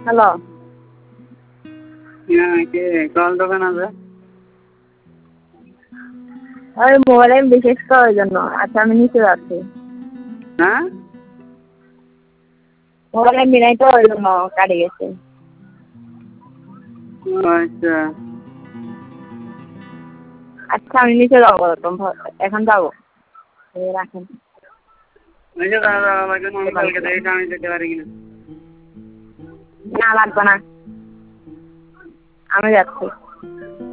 Hello, হ্যাঁ, কে call দেবে না যে? ওই মোবাইলে বিশেষ করার জন্য। আচ্ছা, আমি নিচে যাচ্ছি। হ্যাঁ, মোবাইলে মিলাই তো ওই জন্য কাটে গেছে। আচ্ছা। আচ্ছা, আমি নিচে যাবো, এখন যাবো। রাখেন। দাদা আমাকে মনে কালকে দেখে আমি যেতে পারি কিনা। না, লাগবে না, আমি যাচ্ছি।